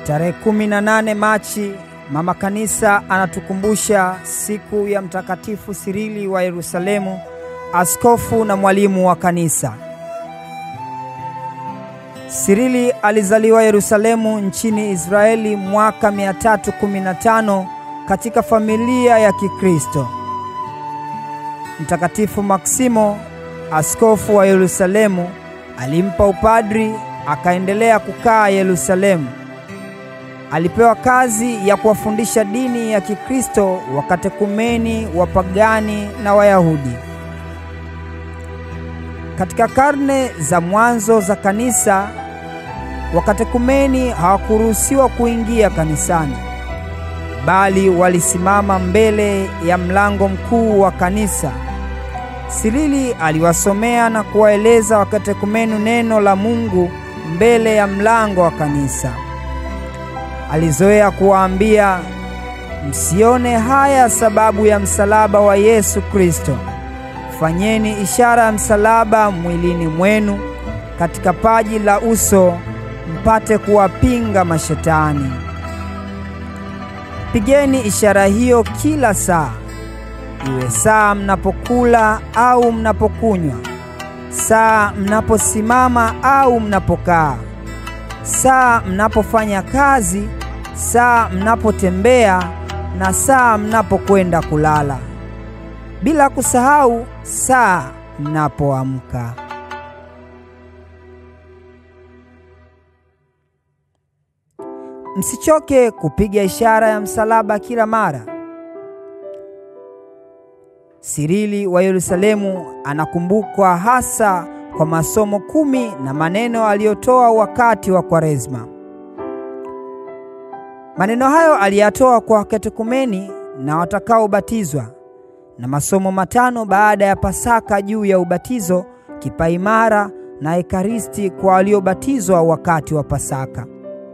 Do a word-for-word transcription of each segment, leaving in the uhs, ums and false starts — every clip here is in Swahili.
Tarehe kumi na nane Machi, Mama Kanisa anatukumbusha siku ya Mtakatifu Sirili wa Yerusalemu, askofu na mwalimu wa kanisa. Sirili alizaliwa Yerusalemu nchini Israeli mwaka mia tatu kumi na tano katika familia ya Kikristo. Mtakatifu Maksimo, askofu wa Yerusalemu, alimpa upadri, akaendelea kukaa Yerusalemu. Alipewa kazi ya kuwafundisha dini ya Kikristo wakatekumeni, wapagani na Wayahudi. Katika karne za mwanzo za kanisa, wakatekumeni hawakuruhusiwa kuingia kanisani, bali walisimama mbele ya mlango mkuu wa kanisa. Sirili aliwasomea na kuwaeleza wakatekumeni neno la Mungu mbele ya mlango wa kanisa. Alizoea kuwaambia, msione haya sababu ya msalaba wa Yesu Kristo. Fanyeni ishara ya msalaba mwilini mwenu katika paji la uso, mpate kuwapinga mashetani. Pigeni ishara hiyo kila saa, iwe saa mnapokula au mnapokunywa, saa mnaposimama au mnapokaa, saa mnapofanya kazi, saa mnapotembea na saa mnapokwenda kulala, bila kusahau saa mnapoamka. Msichoke kupiga ishara ya msalaba kila mara. Sirili wa Yerusalemu anakumbukwa hasa kwa masomo kumi na maneno aliyotoa wakati wa Kwaresma. Maneno hayo aliyatoa kwa wakatekumeni na watakaobatizwa, na masomo matano baada ya Pasaka juu ya ubatizo, kipaimara na ekaristi kwa waliobatizwa wakati wa Pasaka.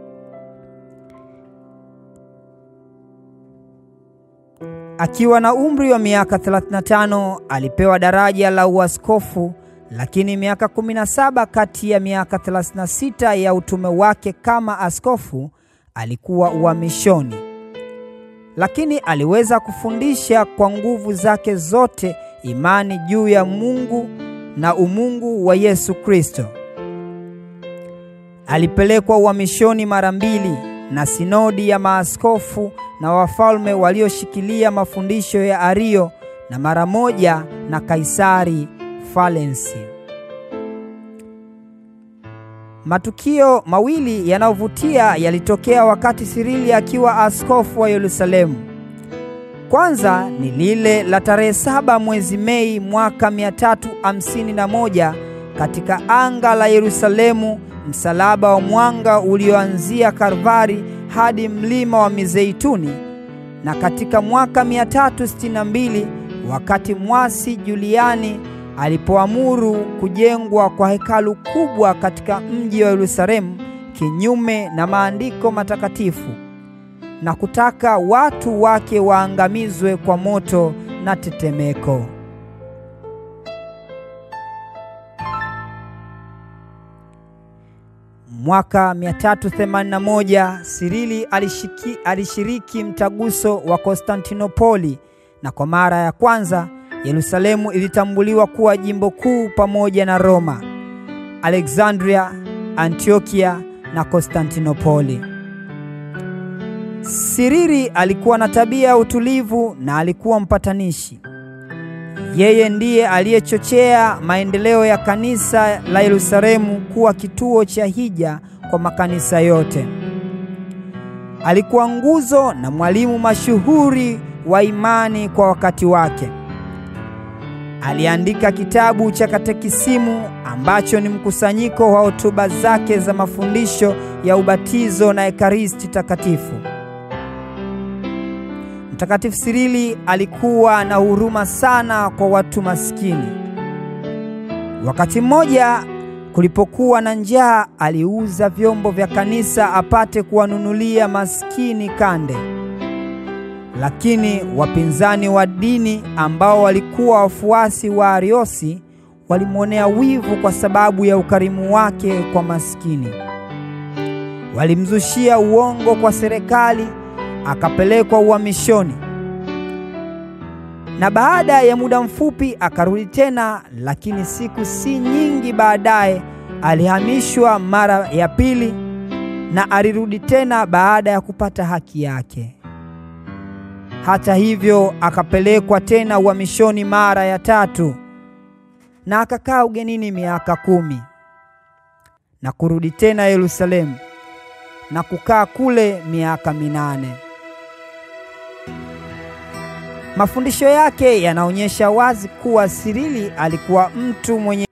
Akiwa na umri wa miaka thelathini na tano alipewa daraja la uaskofu, lakini miaka kumi na saba kati ya miaka thelathini na sita ya utume wake kama askofu alikuwa uhamishoni. Lakini aliweza kufundisha kwa nguvu zake zote imani juu ya Mungu na umungu wa Yesu Kristo. Alipelekwa uhamishoni mara mbili na sinodi ya maaskofu na wafalme walioshikilia mafundisho ya Ario, na mara moja na Kaisari Falensi. Matukio mawili yanayovutia yalitokea wakati Sirili akiwa askofu wa Yerusalemu. Kwanza ni lile la tarehe saba mwezi Mei mwaka mia tatu hamsini na moja katika anga la Yerusalemu, msalaba wa mwanga ulioanzia Kalvari hadi mlima wa Mizeituni, na katika mwaka mia tatu sitini na mbili wakati mwasi Juliani alipoamuru kujengwa kwa hekalu kubwa katika mji wa Yerusalemu kinyume na maandiko matakatifu, na kutaka watu wake waangamizwe kwa moto na tetemeko. Mwaka mia tatu themanini na moja Sirili alishiki, alishiriki mtaguso wa Konstantinopoli, na kwa mara ya kwanza Yerusalemu ilitambuliwa kuwa jimbo kuu pamoja na Roma, Alexandria, Antiokia na Konstantinopoli. Sirili alikuwa na tabia ya utulivu na alikuwa mpatanishi. Yeye ndiye aliyechochea maendeleo ya kanisa la Yerusalemu kuwa kituo cha hija kwa makanisa yote. Alikuwa nguzo na mwalimu mashuhuri wa imani kwa wakati wake. Aliandika kitabu cha Katekisimu ambacho ni mkusanyiko wa hotuba zake za mafundisho ya ubatizo na ekaristi takatifu. Mtakatifu Sirili alikuwa na huruma sana kwa watu maskini. Wakati mmoja kulipokuwa na njaa, aliuza vyombo vya kanisa apate kuwanunulia maskini kande. Lakini wapinzani wa dini ambao walikuwa wafuasi wa Ariosi walimwonea wivu kwa sababu ya ukarimu wake kwa maskini. walimzushia uongo kwa serikali, akapelekwa uhamishoni. Na baada ya muda mfupi akarudi tena, lakini siku si nyingi baadaye alihamishwa mara ya pili, na alirudi tena baada ya kupata haki yake. Hata hivyo akapelekwa tena uhamishoni mara ya tatu, na akakaa ugenini miaka kumi, na kurudi tena Yerusalemu na kukaa kule miaka minane. Mafundisho yake yanaonyesha wazi kuwa Sirili alikuwa mtu mwenye